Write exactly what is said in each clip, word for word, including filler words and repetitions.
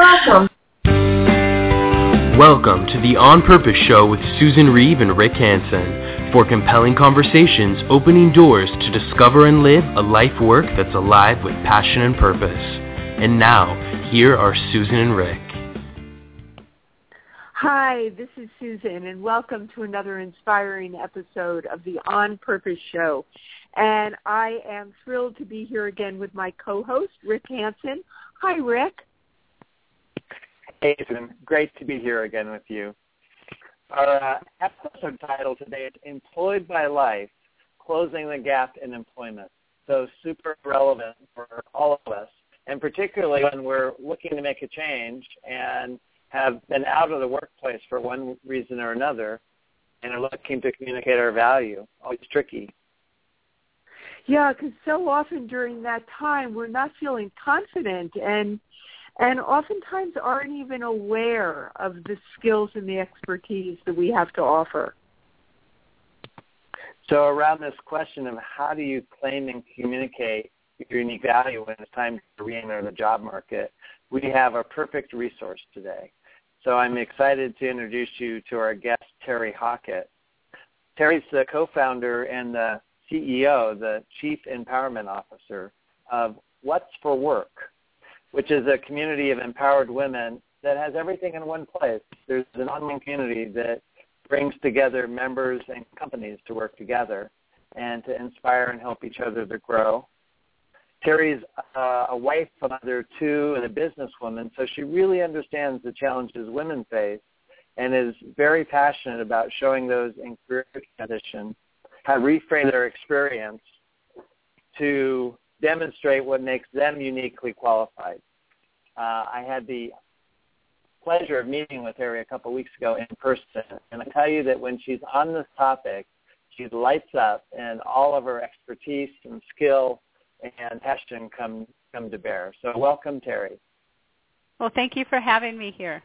Welcome. Welcome to the On Purpose Show with Susan Reeve and Rick Hansen. For compelling conversations, opening doors to discover and live a life work that's alive with passion and purpose. And now, here are Susan and Rick. Hi, this is Susan, and welcome to another inspiring episode of the On Purpose Show. And I am thrilled to be here again with my co-host, Rick Hansen. Hi, Rick. Hey, Susan. Great to be here again with you. Our uh, episode title today is Employed by Life, Closing the Gap in Employment. So super relevant for all of us, and particularly when we're looking to make a change and have been out of the workplace for one reason or another and are looking to communicate our value. Always tricky. Yeah, because so often during that time we're not feeling confident and and oftentimes aren't even aware of the skills and the expertise that we have to offer. So around this question of how do you claim and communicate your unique value when it's time to re-enter the job market, we have a perfect resource today. So I'm excited to introduce you to our guest, Terry Hockett. Terry's the co-founder and the C E O, the Chief Empowerment Officer of What's for Work, which is a community of empowered women that has everything in one place. There's an online community that brings together members and companies to work together and to inspire and help each other to grow. Terry's uh, a wife, a mother, too, and a businesswoman, so she really understands the challenges women face and is very passionate about showing those in career transition how to reframe their experience to demonstrate what makes them uniquely qualified. Uh, I had the pleasure of meeting with Terry a couple weeks ago in person, and I tell you that when she's on this topic, she lights up, and all of her expertise and skill and passion come come to bear. So welcome, Terry. Well, thank you for having me here.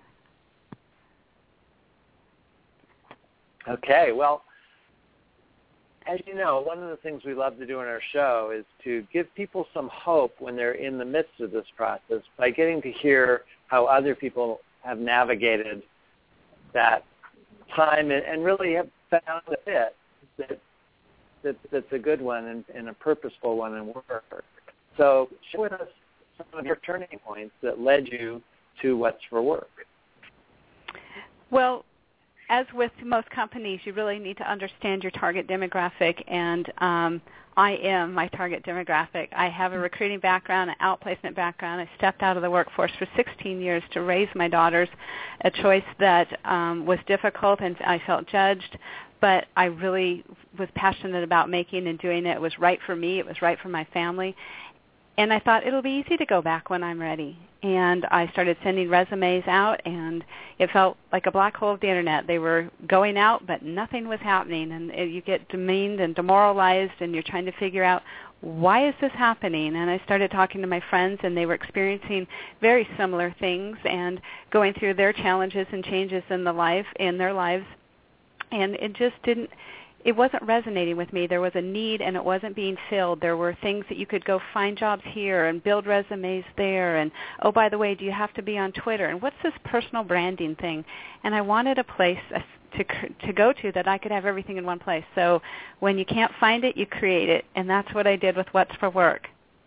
Okay, well, as you know, one of the things we love to do in our show is to give people some hope when they're in the midst of this process by getting to hear how other people have navigated that time and, and really have found a fit that, that that's a good one and, and a purposeful one in work. So share with us some of your turning points that led you to What's for Work. Well, as with most companies, you really need to understand your target demographic, and um, I am my target demographic. I have a recruiting background, an outplacement background. I stepped out of the workforce for sixteen years to raise my daughters, a choice that um, was difficult and I felt judged, but I really was passionate about making and doing it. It was right for me. It was right for my family. And I thought it'll be easy to go back when I'm ready. And I started sending resumes out, and it felt like a black hole of the Internet. They were going out, but nothing was happening. And it, you get demeaned and demoralized, and you're trying to figure out, why is this happening? And I started talking to my friends, and they were experiencing very similar things and going through their challenges and changes in the life in their lives. And it just didn't. It wasn't resonating with me. There was a need, and it wasn't being filled. There were things that you could go find jobs here and build resumes there. And, oh, by the way, do you have to be on Twitter? And what's this personal branding thing? And I wanted a place to to go to that I could have everything in one place. So when you can't find it, you create it. And that's what I did with What's for Work.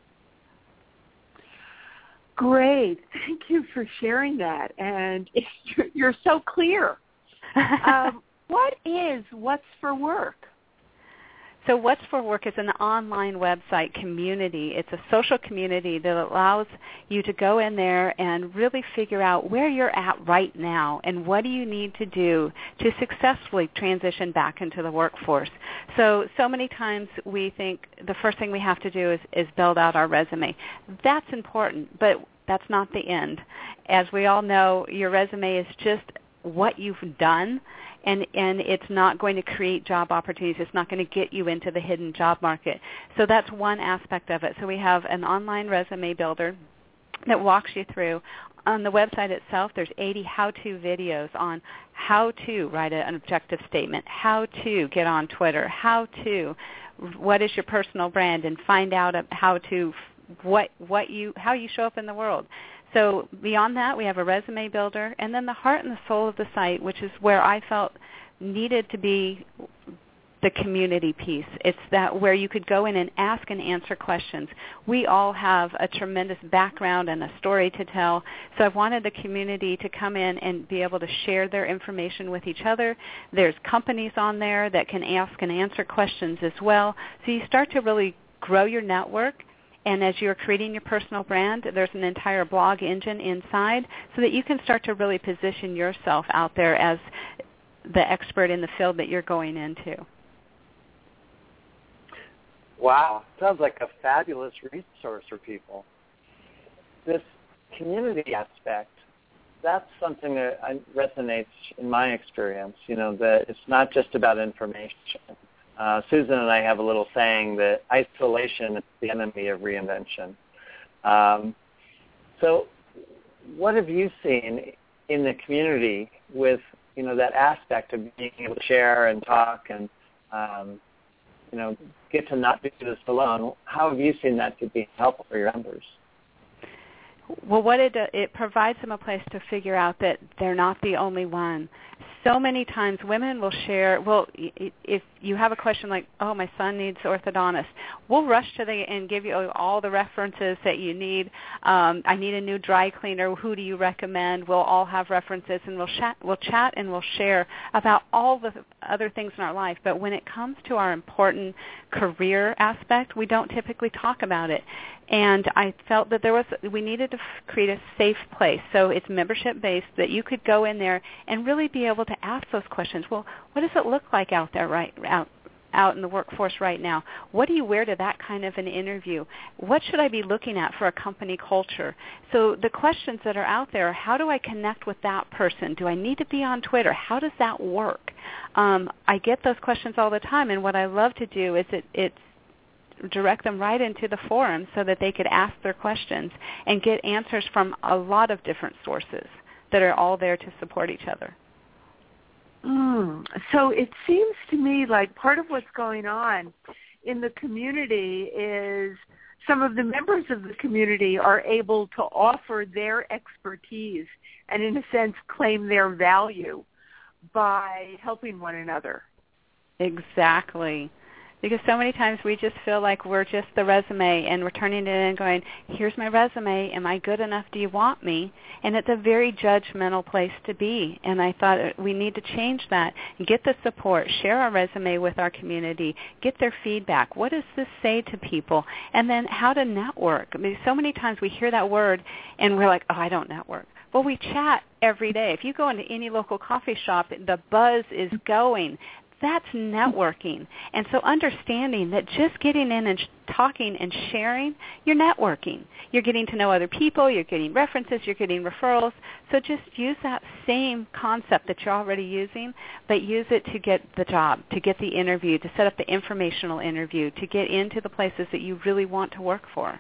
Great. Thank you for sharing that. And you're so clear. Um, What is What's for Work? So What's for Work is an online website community. It's a social community that allows you to go in there and really figure out where you're at right now and what do you need to do to successfully transition back into the workforce. So, so many times we think the first thing we have to do is, is build out our resume. That's important, but that's not the end. As we all know, your resume is just what you've done, and, and it's not going to create job opportunities. It's not going to get you into the hidden job market. So that's one aspect of it. So we have an online resume builder that walks you through. On the website itself, there's eighty how-to videos on how to write an objective statement, how to get on Twitter, how to, what is your personal brand, and find out how to what what you how you show up in the world. So beyond that, we have a resume builder, and then the heart and the soul of the site, which is where I felt needed to be the community piece. It's that where you could go in and ask and answer questions. We all have a tremendous background and a story to tell, so I wanted the community to come in and be able to share their information with each other. There's companies on there that can ask and answer questions as well. So you start to really grow your network. And as you're creating your personal brand, there's an entire blog engine inside so that you can start to really position yourself out there as the expert in the field that you're going into. Wow. Sounds like a fabulous resource for people. This community aspect, that's something that resonates in my experience, you know, that it's not just about information. Uh, Susan and I have a little saying that isolation is the enemy of reinvention. Um, so what have you seen in the community with, you know, that aspect of being able to share and talk and, um, you know, get to not do this alone? How have you seen that to be helpful for your members? Well, what it it provides them a place to figure out that they're not the only one. So many times women will share, well, if you have a question like, oh, my son needs orthodontist, we'll rush to the and give you all the references that you need. Um, I need a new dry cleaner. Who do you recommend? We'll all have references, and we'll chat, we'll chat and we'll share about all the other things in our life. But when it comes to our important career aspect, we don't typically talk about it. And I felt that there was we needed to create a safe place. So it's membership-based, that you could go in there and really be able to ask those questions. Well, what does it look like out there right out out in the workforce right now? What do you wear to that kind of an interview? What should I be looking at for a company culture? So the questions that are out there, how do I connect with that person? Do I need to be on Twitter? How does that work? Um, I get those questions all the time, and what I love to do is it, it's direct them right into the forum so that they could ask their questions and get answers from a lot of different sources that are all there to support each other. Mm. So it seems to me like part of what's going on in the community is some of the members of the community are able to offer their expertise and, in a sense, claim their value by helping one another. Exactly. Because so many times we just feel like we're just the resume, and we're turning it in and going, here's my resume, am I good enough, do you want me? And it's a very judgmental place to be, and I thought we need to change that. Get the support, share our resume with our community, get their feedback. What does this say to people? And then how to network. I mean, so many times we hear that word, and we're like, oh, I don't network. Well, we chat every day. If you go into any local coffee shop, the buzz is going. That's networking. And so understanding that just getting in and sh- talking and sharing, you're networking. You're getting to know other people, you're getting references, you're getting referrals. So just use that same concept that you're already using, but use it to get the job, to get the interview, to set up the informational interview, to get into the places that you really want to work for.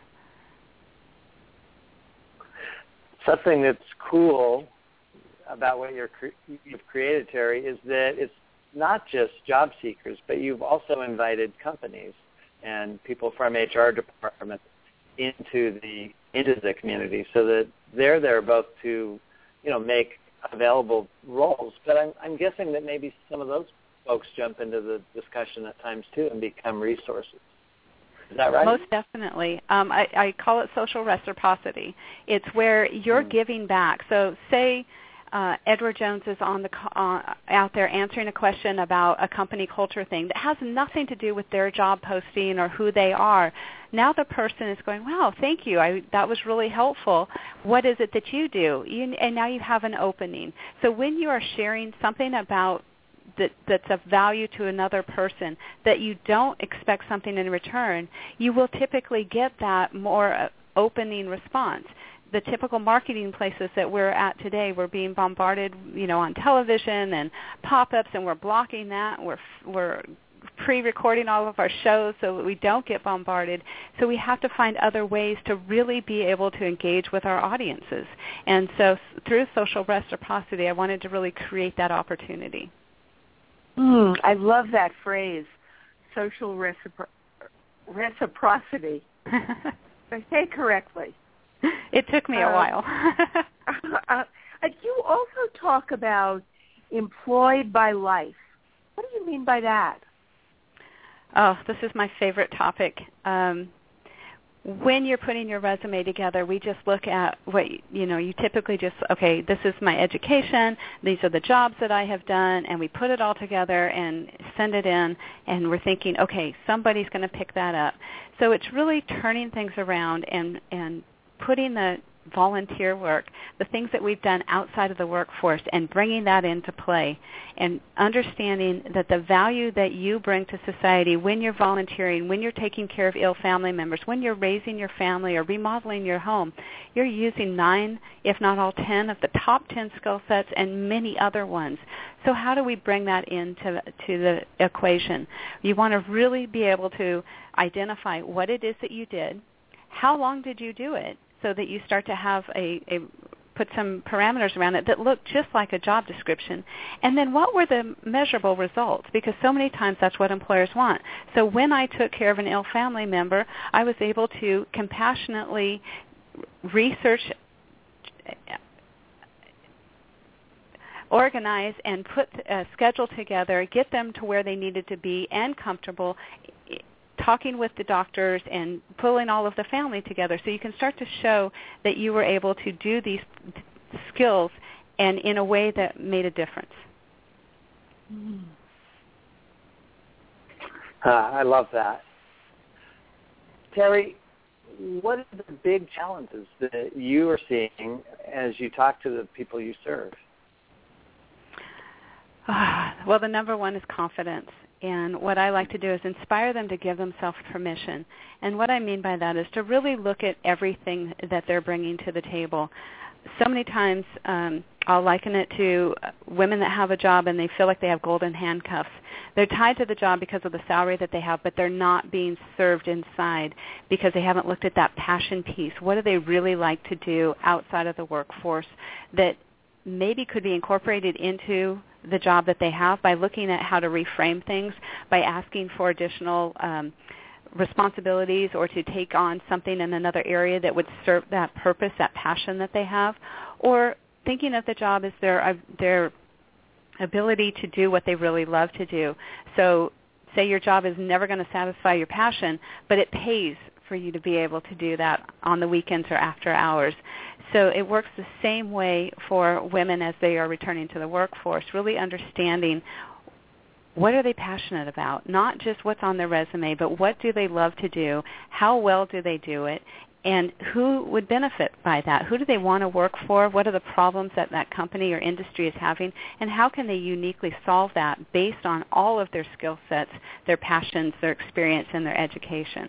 Something that's cool about what you're cre- you've created, Terry, is that it's not just job seekers, but you've also invited companies and people from H R departments into the into the community, so that they're there both to, you know, make available roles. But I'm, I'm guessing that maybe some of those folks jump into the discussion at times too and become resources. Is that right? Most definitely. Um, I, I call it social reciprocity. It's where you're mm. giving back. So say Uh, Edward Jones is on the uh, out there answering a question about a company culture thing that has nothing to do with their job posting or who they are. Now the person is going, wow, thank you. I, that was really helpful. What is it that you do? You, and now you have an opening. So when you are sharing something about that, that's of value to another person that you don't expect something in return, you will typically get that more opening response. The typical marketing places that we're at today, we're being bombarded, you know, on television and pop-ups, and we're blocking that. We're we're pre-recording all of our shows so that we don't get bombarded. So we have to find other ways to really be able to engage with our audiences. And so through social reciprocity, I wanted to really create that opportunity. Mm, I love that phrase, social recipro- reciprocity. I say it correctly. It took me a uh, while. uh, you also talk about employed by life. What do you mean by that? Oh, this is my favorite topic. Um, when you're putting your resume together, we just look at what, you know, you typically just, okay, this is my education, these are the jobs that I have done, and we put it all together and send it in, and we're thinking, okay, somebody's going to pick that up. So it's really turning things around and, and putting the volunteer work, the things that we've done outside of the workforce, and bringing that into play, and understanding that the value that you bring to society when you're volunteering, when you're taking care of ill family members, when you're raising your family or remodeling your home, you're using nine, if not all ten, of the top ten skill sets and many other ones. So how do we bring that into to the equation? You want to really be able to identify what it is that you did, how long did you do it, so that you start to have a, a put some parameters around it that look just like a job description. And then what were the measurable results? Because so many times that's what employers want. So when I took care of an ill family member, I was able to compassionately research, organize, and put a schedule together, get them to where they needed to be and comfortable, talking with the doctors and pulling all of the family together, so you can start to show that you were able to do these skills and in a way that made a difference. Mm. Uh, I love that. Terry, what are the big challenges that you are seeing as you talk to the people you serve? Well, the number one is confidence. And what I like to do is inspire them to give themselves permission. And what I mean by that is to really look at everything that they're bringing to the table. So many times um, I'll liken it to women that have a job and they feel like they have golden handcuffs. They're tied to the job because of the salary that they have, but they're not being served inside because they haven't looked at that passion piece. What do they really like to do outside of the workforce that maybe could be incorporated into the job that they have by looking at how to reframe things, by asking for additional um, responsibilities or to take on something in another area that would serve that purpose, that passion that they have, or thinking of the job as their uh, their ability to do what they really love to do. So say your job is never going to satisfy your passion, but it pays for you to be able to do that on the weekends or after hours. So it works the same way for women as they are returning to the workforce, really understanding what are they passionate about, not just what's on their resume, but what do they love to do, how well do they do it, and who would benefit by that? Who do they want to work for? What are the problems that that company or industry is having, and how can they uniquely solve that based on all of their skill sets, their passions, their experience, and their education?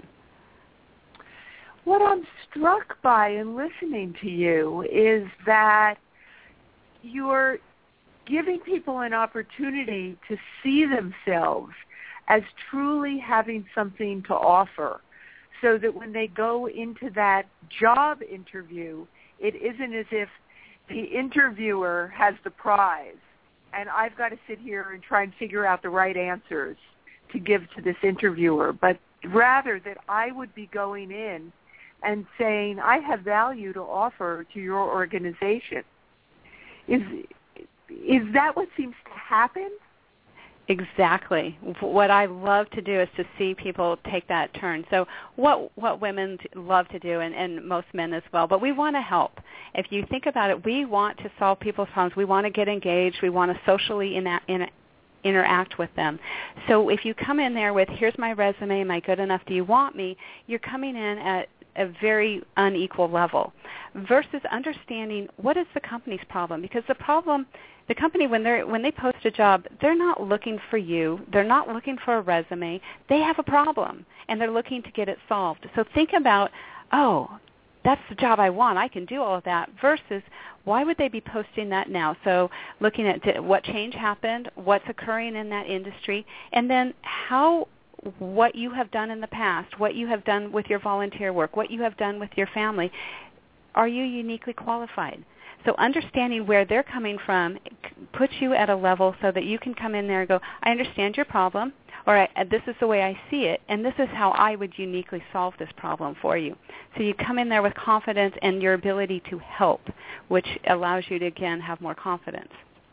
What I'm struck by in listening to you is that you're giving people an opportunity to see themselves as truly having something to offer, so that when they go into that job interview, it isn't as if the interviewer has the prize and I've got to sit here and try and figure out the right answers to give to this interviewer, but rather that I would be going in and saying, I have value to offer to your organization. Is is that what seems to happen? Exactly. What I love to do is to see people take that turn. So what what women love to do, and, and most men as well, but we want to help. If you think about it, we want to solve people's problems. We want to get engaged. We want to socially ina- in, interact with them. So if you come in there with, here's my resume, am I good enough, do you want me, you're coming in at a very unequal level versus understanding what is the company's problem. Because the problem, the company, when they're when they post a job, they're not looking for you. They're not looking for a resume. They have a problem, and they're looking to get it solved. So think about, oh, that's the job I want. I can do all of that, versus why would they be posting that now? So looking at what change happened, what's occurring in that industry, and then how what you have done in the past, what you have done with your volunteer work, what you have done with your family, are you uniquely qualified? So understanding where they're coming from puts you at a level so that you can come in there and go, I understand your problem. or I, this is the way I see it, and this is how I would uniquely solve this problem for you. So you come in there with confidence and your ability to help, which allows you to, again, have more confidence.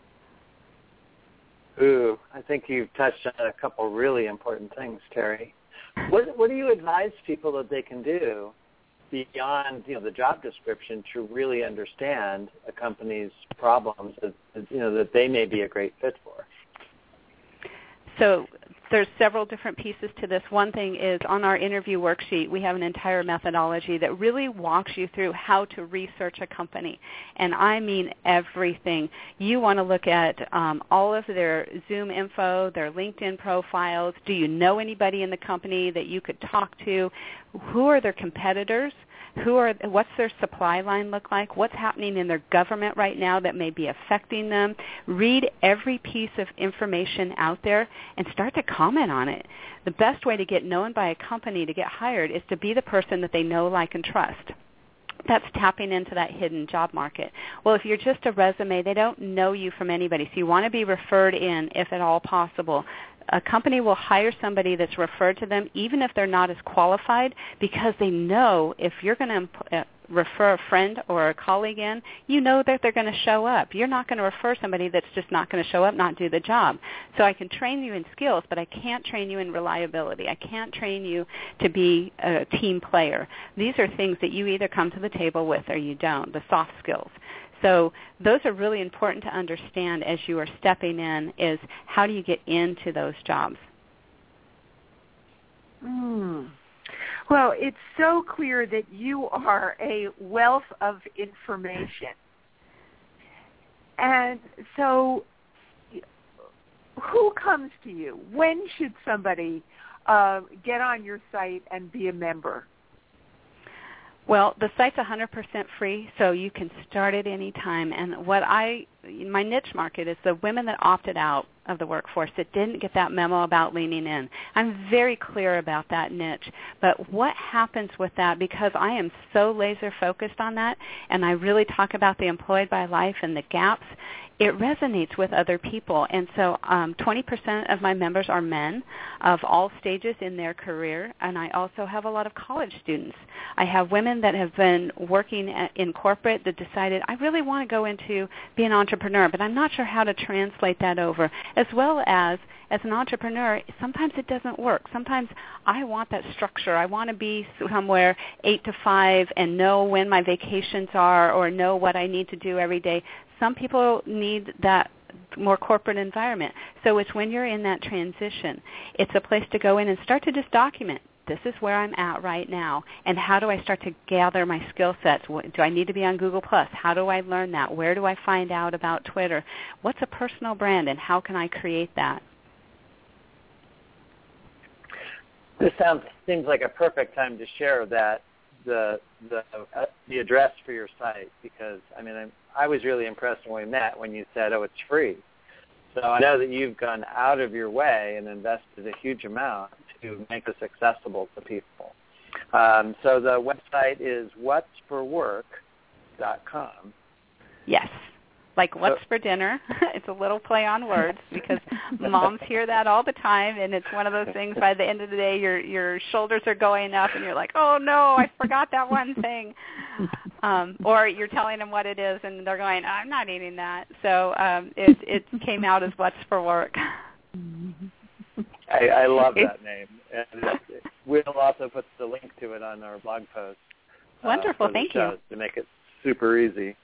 Ooh, I think you've touched on a couple really important things, Terry. What, what do you advise people that they can do beyond, you know, the job description to really understand a company's problems that, you know, that they may be a great fit for? So there's several different pieces to this. One thing is on our interview worksheet, we have an entire methodology that really walks you through how to research a company. And I mean everything. You want to look at um, all of their Zoom info, their LinkedIn profiles. Do you know anybody in the company that you could talk to? Who are their competitors? Who are? What's their supply line look like? What's happening in their government right now that may be affecting them? Read every piece of information out there and start to comment on it. The best way to get known by a company to get hired is to be the person that they know, like, and trust. That's tapping into that hidden job market. Well, if you're just a resume, they don't know you from anybody, so you want to be referred in if at all possible. A company will hire somebody that's referred to them even if they're not as qualified, because they know if you're going to uh, refer a friend or a colleague in, you know that they're going to show up. You're not going to refer somebody that's just not going to show up, not do the job. So I can train you in skills, but I can't train you in reliability. I can't train you to be a team player. These are things that you either come to the table with or you don't, the soft skills. So those are really important to understand as you are stepping in, is how do you get into those jobs? Mm. Well, it's so clear that you are a wealth of information. And so who comes to you? When should somebody uh, get on your site and be a member? Well, the site's one hundred percent free, so you can start at any time. And what I, my niche market is the women that opted out of the workforce, that didn't get that memo about leaning in. I'm very clear about that niche. But what happens with that, because I am so laser focused on that, and I really talk about the employed by life and the gaps, it resonates with other people. And so um, twenty percent of my members are men of all stages in their career, and I also have a lot of college students. I have women that have been working at, in corporate that decided, I really want to go into be an entrepreneur, but I'm not sure how to translate that over. As well as, as an entrepreneur, sometimes it doesn't work. Sometimes I want that structure. I want to be somewhere eight to five and know when my vacations are or know what I need to do every day. Some people need that more corporate environment. So it's when you're in that transition, it's a place to go in and start to just document. This is where I'm at right now, and how do I start to gather my skill sets? Do I need to be on Google Plus? How do I learn that? Where do I find out about Twitter? What's a personal brand, and how can I create that? This sounds seems like a perfect time to share that the the uh, the address for your site, because I mean I'm, I was really impressed when we met when you said, oh, it's free. So I know that you've gone out of your way and invested a huge amount to make this accessible to people. Um, so the website is what's for work dot com. Yes. Like what's so, for dinner. It's a little play on words because moms hear that all the time, and it's one of those things by the end of the day your your shoulders are going up and you're like, oh no, I forgot that one thing. Um, or you're telling them what it is and they're going, I'm not eating that. So um, it, it came out as what's for work. I, I love that name. And we'll also put the link to it on our blog post. Wonderful, uh, thank you. To make it super easy.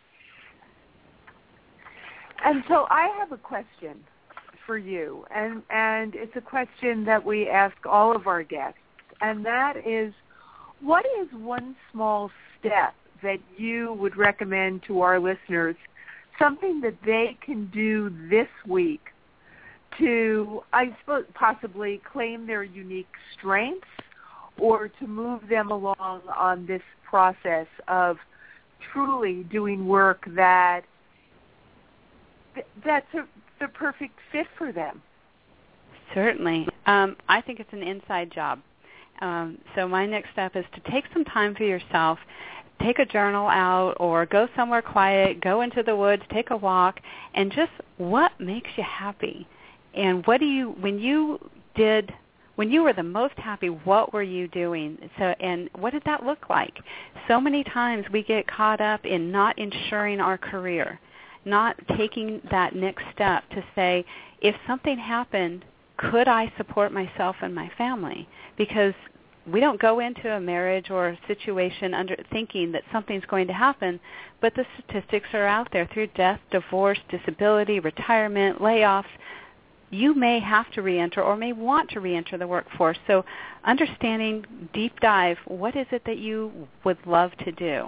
And so I have a question for you, and, and it's a question that we ask all of our guests, and that is, what is one small step that you would recommend to our listeners, something that they can do this week to, I suppose, possibly claim their unique strengths or to move them along on this process of truly doing work that that's a, the perfect fit for them? Certainly. Um, I think it's an inside job. Um, so my next step is to take some time for yourself, take a journal out or go somewhere quiet, go into the woods, take a walk, and just what makes you happy. And what do you, when you did When you were the most happy, what were you doing? So, and what did that look like? So many times we get caught up in not ensuring our career, not taking that next step to say, if something happened, could I support myself and my family? Because we don't go into a marriage or a situation under thinking that something's going to happen, but the statistics are out there through death, divorce, disability, retirement, layoffs. You may have to reenter or may want to reenter the workforce. So understanding, deep dive, what is it that you would love to do?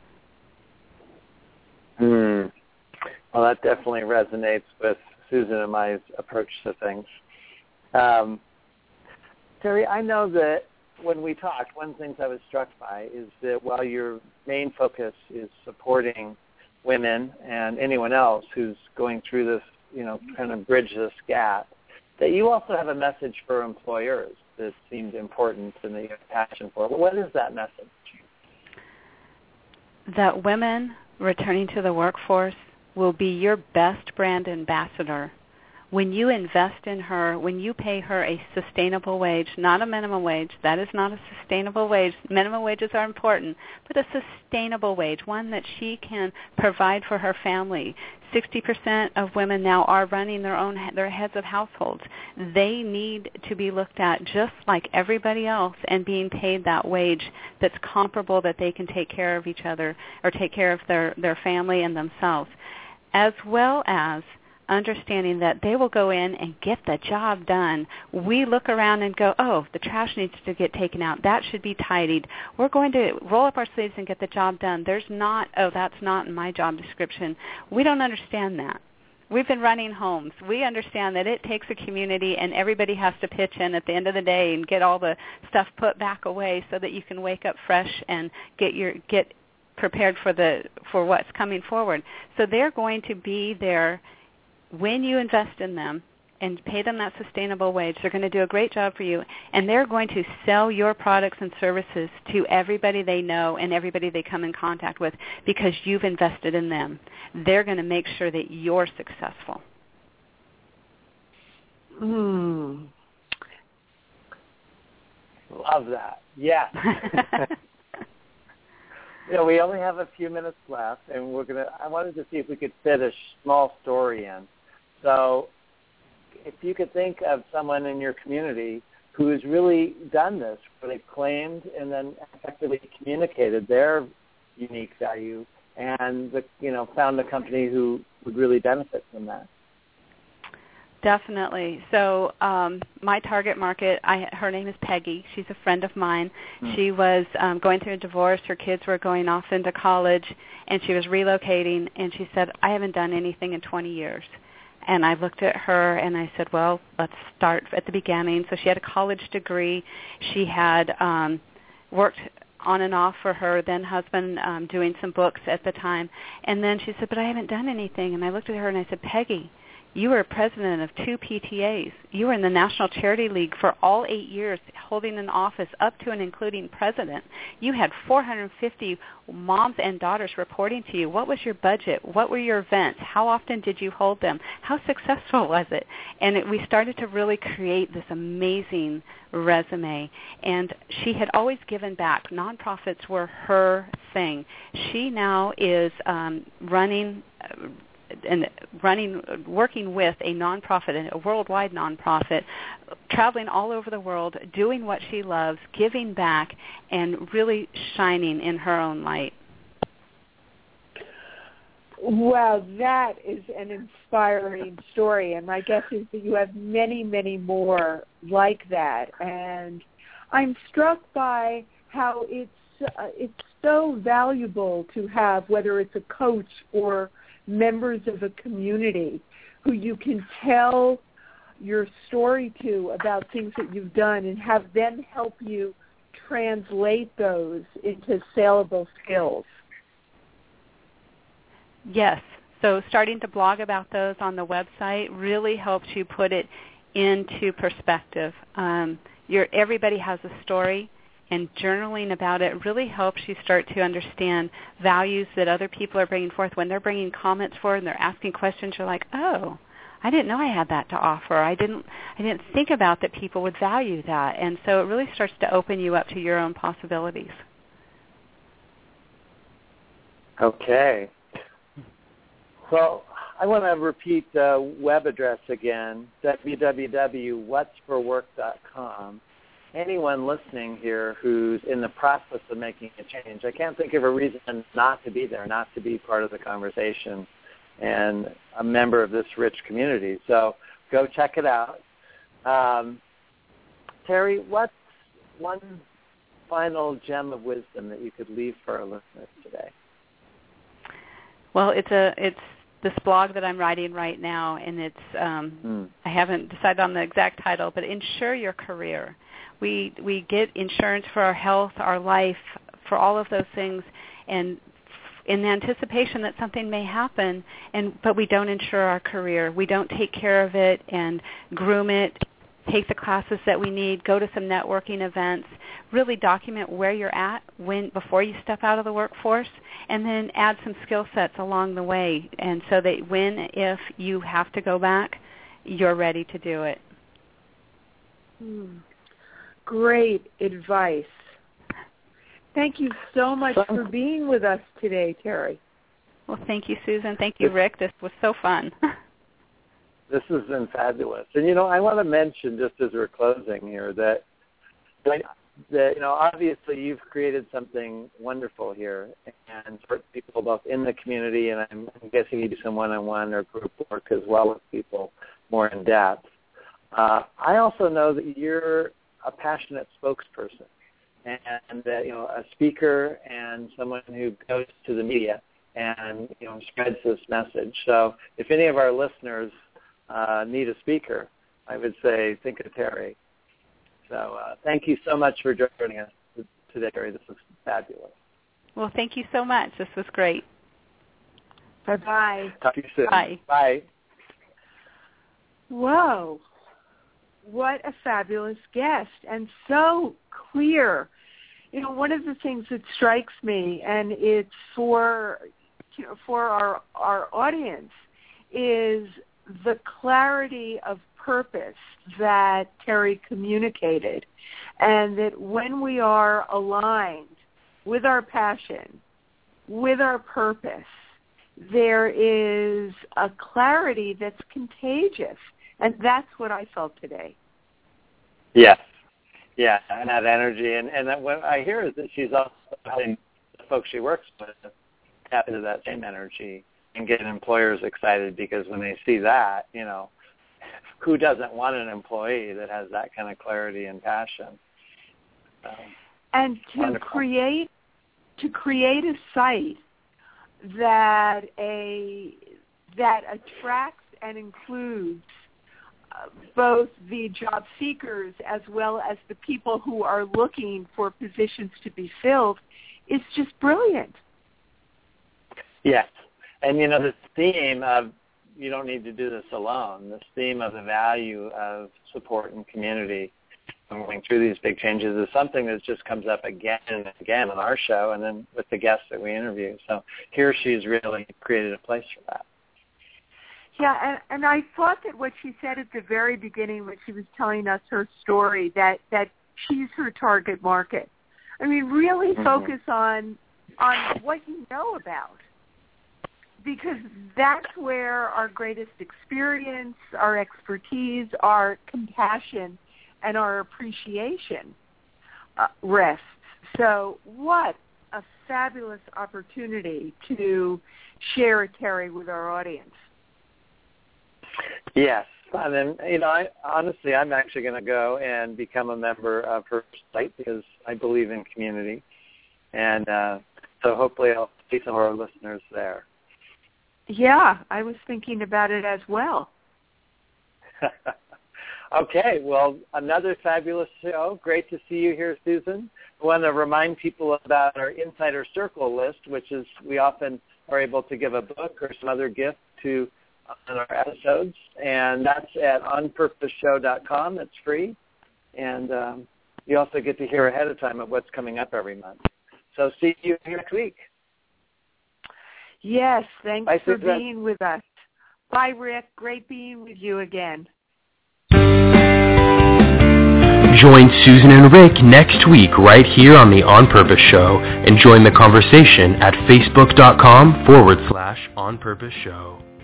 Hmm. Well, that definitely resonates with Susan and my approach to things. Um, Terry, I know that when we talked, one of the things I was struck by is that while your main focus is supporting women and anyone else who's going through this, you know, kind of bridge this gap, that you also have a message for employers that seemed important and that you have passion for. What is that message? That women returning to the workforce will be your best brand ambassador. When you invest in her, when you pay her a sustainable wage, not a minimum wage, that is not a sustainable wage. Minimum wages are important, but a sustainable wage, one that she can provide for her family. sixty percent of women now are running their own their heads of households. They need to be looked at just like everybody else and being paid that wage that's comparable, that they can take care of each other or take care of their, their family and themselves, as well as understanding that they will go in and get the job done. We look around and go, oh, the trash needs to get taken out. That should be tidied. We're going to roll up our sleeves and get the job done. There's not, oh, that's not in my job description. We don't understand that. We've been running homes. We understand that it takes a community and everybody has to pitch in at the end of the day and get all the stuff put back away so that you can wake up fresh and get your get prepared for the for what's coming forward. So they're going to be there when you invest in them and pay them that sustainable wage. They're going to do a great job for you, and they're going to sell your products and services to everybody they know and everybody they come in contact with because you've invested in them. They're going to make sure that you're successful. Mm. Love that. Yes. You know, we only have a few minutes left, and we're gonna. I wanted to see if we could fit a small story in. So, if you could think of someone in your community who has really done this, where they've claimed and then effectively communicated their unique value, and the, you know, found a company who would really benefit from that. Definitely. So um, my target market, I, her name is Peggy. She's a friend of mine. Mm. She was um, going through a divorce. Her kids were going off into college, and she was relocating. And she said, I haven't done anything in twenty years. And I looked at her, and I said, well, let's start at the beginning. So she had a college degree. She had um, worked on and off for her then husband um, doing some books at the time. And then she said, but I haven't done anything. And I looked at her, and I said, Peggy, you were president of two P T As. You were in the National Charity League for all eight years, holding an office up to and including president. You had four hundred fifty moms and daughters reporting to you. What was your budget? What were your events? How often did you hold them? How successful was it? And it, we started to really create this amazing resume. And she had always given back. Nonprofits were her thing. She now is um, running... Uh, and running, working with a nonprofit, a worldwide nonprofit, traveling all over the world, doing what she loves, giving back, and really shining in her own light. Wow, that is an inspiring story, and my guess is that you have many, many more like that. And I'm struck by how it's uh, it's so valuable to have, whether it's a coach or members of a community who you can tell your story to about things that you've done and have them help you translate those into saleable skills. Yes. So starting to blog about those on the website really helps you put it into perspective. Um, your, everybody has a story, and journaling about it really helps you start to understand values that other people are bringing forth. When they're bringing comments forward and they're asking questions, you're like, oh, I didn't know I had that to offer. I didn't I didn't think about that people would value that. And so it really starts to open you up to your own possibilities. Okay. Well, I want to repeat the web address again, w w w dot what's for work dot com. Anyone listening here who's in the process of making a change, I can't think of a reason not to be there, not to be part of the conversation and a member of this rich community. So go check it out. Um, Terry, what's one final gem of wisdom that you could leave for our listeners today? Well, it's a it's this blog that I'm writing right now, and it's um, mm. I haven't decided on the exact title, but Insure Your Career. We we get insurance for our health, our life, for all of those things, and in anticipation that something may happen, and but we don't insure our career. We don't take care of it and groom it, take the classes that we need, go to some networking events, really document where you're at when before you step out of the workforce, and then add some skill sets along the way, and so that when, if you have to go back, you're ready to do it. Hmm. Great advice. Thank you so much for being with us today, Terry. Well, thank you, Susan. Thank you, Rick. This was so fun. This has been fabulous. And, you know, I want to mention, just as we're closing here, that, that, you know, obviously you've created something wonderful here and for people both in the community, and I'm, I'm guessing you do some one-on-one or group work as well with people more in depth. Uh, I also know that you're a passionate spokesperson and that, you know, a speaker and someone who goes to the media and, you know, spreads this message. So if any of our listeners uh, need a speaker, I would say think of Terry. So uh, thank you so much for joining us today, Terry. This was fabulous. Well, thank you so much. This was great. Bye-bye. Talk to you soon. Bye. Bye. Whoa. What a fabulous guest, and so clear. You know, one of the things that strikes me, and it's for you know, for our our audience, is the clarity of purpose that Terry communicated, and that when we are aligned with our passion, with our purpose, there is a clarity that's contagious. And that's what I felt today. Yes. Yeah, and that energy. And, and that what I hear is that she's also helping the folks she works with tap into that same energy and get employers excited, because when they see that, you know, who doesn't want an employee that has that kind of clarity and passion? Um, and to wonderful. create to create a site that a that attracts and includes Uh, both the job seekers as well as the people who are looking for positions to be filled is just brilliant. Yes. And, you know, this theme of you don't need to do this alone, this theme of the value of support and community going through these big changes is something that just comes up again and again on our show and then with the guests that we interview. So here she's really created a place for that. Yeah, and, and I thought that what she said at the very beginning when she was telling us her story, that, that she's her target market. I mean, really mm-hmm. focus on on what you know about, because that's where our greatest experience, our expertise, our compassion, and our appreciation uh, rests. So what a fabulous opportunity to share Terry with our audience. Yes, and then, you know, I, honestly, I'm actually going to go and become a member of her site because I believe in community, and uh, so hopefully I'll see some of our listeners there. Yeah, I was thinking about it as well. Okay, well, another fabulous show. Great to see you here, Susan. I want to remind people about our Insider Circle list, which is we often are able to give a book or some other gift to on our episodes, and that's at on purpose show dot com. It's free, and um, you also get to hear ahead of time of what's coming up every month. So see you next week. Yes, thanks Bye, for Susan. being with us. Bye, Rick. Great being with you again. Join Susan and Rick next week right here on the On Purpose Show and join the conversation at facebook.com forward slash On Purpose Show.